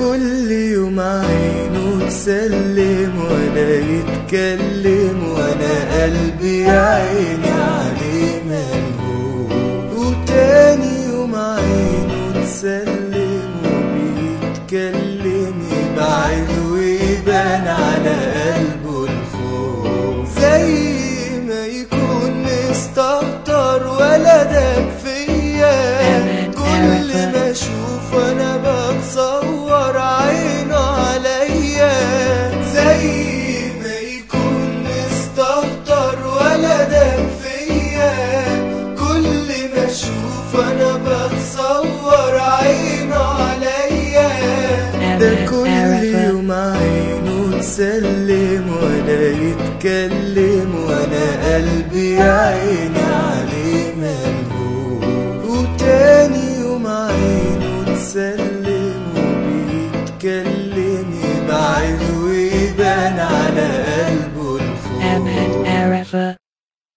كل يوم عينه تسلم ولا يتكلم، وانا قلبي يا عيني عليه ملهوف. وتاني يوم عينه تسلم وبيتكلم، يبعد ويبان على قلبه الخوف، زي ما يكون مستهتر ولا داب فيا. كل ما اشوف انا بتصور عينه عليا، زي ما يكون مستهتر ولا داب فيا. كل ما اشوف انا بتصور عينه عليا. ده كل يوم عينه تسلم